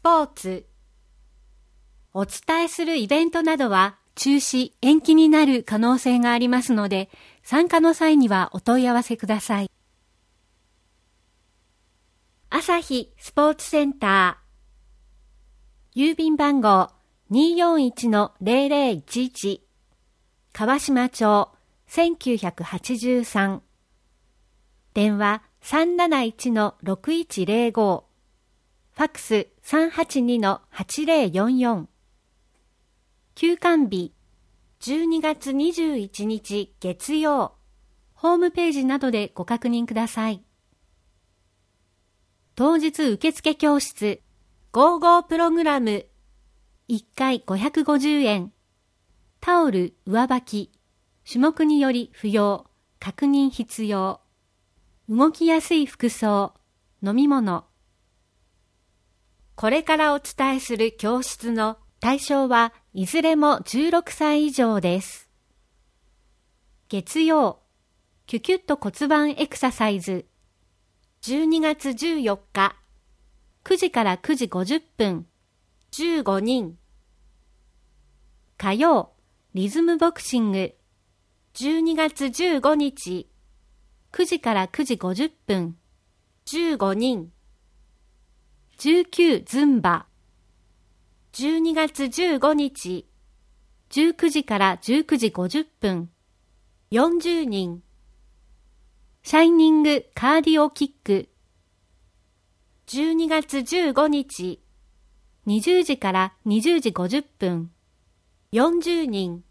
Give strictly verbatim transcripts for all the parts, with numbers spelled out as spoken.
ポーツ。お伝えするイベントなどは中止・延期になる可能性がありますので、参加の際にはお問い合わせください。朝日スポーツセンター。郵便番号 にーよんいちのゼロゼロいちいち 川島町せんきゅうひゃくはちじゅうさん。電話 さんなないちのろくいちゼロご。ファックス さんはちにのはちゼロよんよん。休館日じゅうにがつにじゅういちにち月曜。ホームページなどでご確認ください。当日受付教室ゴーゴープログラムいっかいごひゃくごじゅうえん。タオル、上履き、種目により不要、確認必要。動きやすい服装、飲み物。これからお伝えする教室の対象はいずれもじゅうろくさい以上です。月曜、キュキュッと骨盤エクササイズ。じゅうにがつじゅうよっか、くじからくじごじゅっぷん、じゅうごにん。火曜、リズムボクシング。じゅうにがつじゅうごにち、くじからくじごじゅっぷん、じゅうごにん。じゅうくズンバ。じゅうにがつじゅうごにち、じゅうくじからじゅうくじごじゅっぷん、よんじゅうにん。シャイニングカーディオキック。じゅうにがつじゅうごにち、にじゅうじからにじゅうじごじゅっぷん、よんじゅうにん。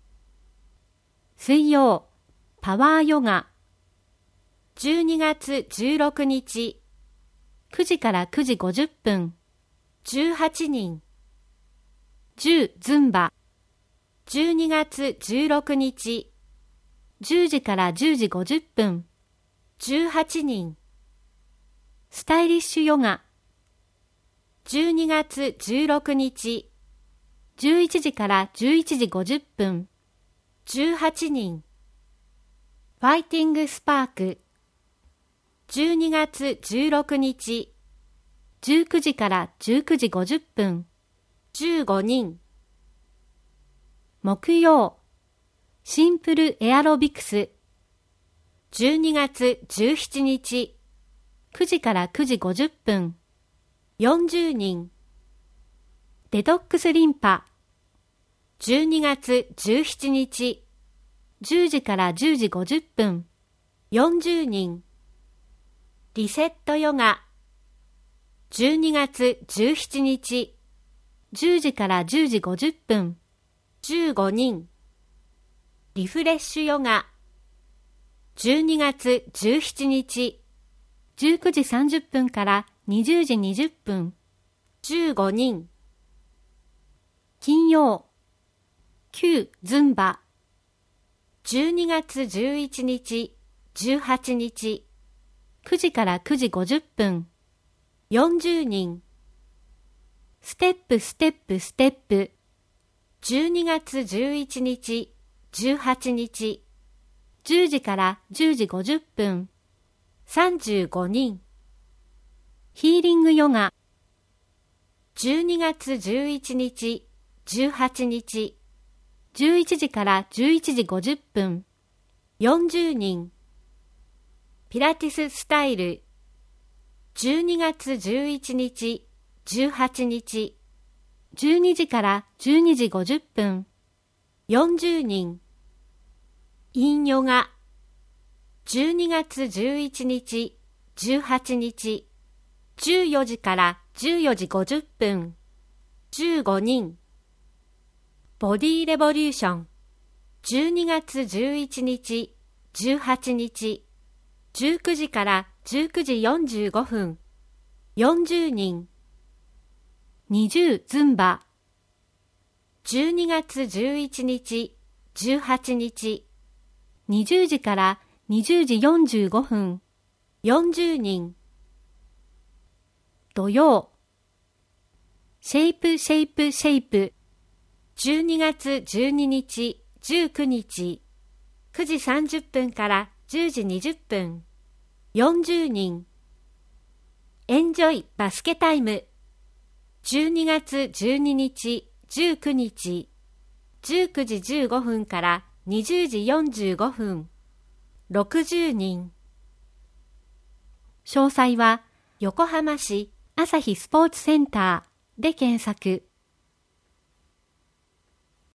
水曜、パワーヨガ。じゅうにがつじゅうろくにち、くじからくじごじゅっぷん、じゅうはちにん。じゅうズンバ。じゅうにがつじゅうろくにち、じゅうじからじゅうじごじゅっぷん、じゅうはちにん。スタイリッシュヨガ。じゅうにがつじゅうろくにち、じゅういちじからじゅういちじごじゅっぷん、じゅうはちにん。ファイティングスパーク。じゅうにがつじゅうろくにち、じゅうくじからじゅうくじごじゅっぷん、じゅうごにん。木曜、シンプルエアロビクス。じゅうにがつじゅうしちにち、くじからくじごじゅっぷん、よんじゅうにん。デトックスリンパ。じゅうにがつじゅうしちにち、じゅうじからじゅうじごじゅっぷん、よんじゅうにん。リセットヨガ。じゅうにがつじゅうしちにち、じゅうじからじゅうじごじゅっぷん、じゅうごにん。リフレッシュヨガ。じゅうにがつじゅうしちにち、じゅうくじさんじゅっぷんからにじゅうじにじゅっぷん、じゅうごにん。金曜、きゅうズンバ。じゅうにがつじゅういちにち、じゅうはちにち、くじからくじごじゅっぷん、よんじゅうにん。ステップステップステップ。じゅうにがつじゅういちにち、じゅうはちにち、じゅうじからじゅうじごじゅっぷん、さんじゅうごにん。ヒーリングヨガ。じゅうにがつじゅういちにち、じゅうはちにち、じゅういちじからじゅういちじごじゅっぷん、よんじゅうにん。ピラティススタイル。じゅうにがつじゅういちにち、じゅうはちにち、じゅうにじからじゅうにじごじゅっぷん、よんじゅうにん。インヨガ。じゅうにがつじゅういちにち、じゅうはちにち、じゅうよじからじゅうよじごじゅっぷん、じゅうごにん。ボディレボリューション。じゅうにがつじゅういちにち、じゅうはちにち、じゅうくじからじゅうくじよんじゅうごふん、よんじゅうにん。にじゅうズンバ。じゅうにがつじゅういちにち、じゅうはちにち、にじゅうじからにじゅうじよんじゅうごふん、よんじゅうにん。土曜、シェイプシェイプシェイプ。じゅうにがつじゅうににち、じゅうくにち、くじさんじゅっぷんからじゅうじにじゅっぷん、よんじゅうにん。エンジョイバスケタイム。 じゅうにがつじゅうににち、じゅうくにち、じゅうくじじゅうごふんからにじゅうじよんじゅうごふん、ろくじゅうにん。詳細は横浜市朝日スポーツセンターで検索。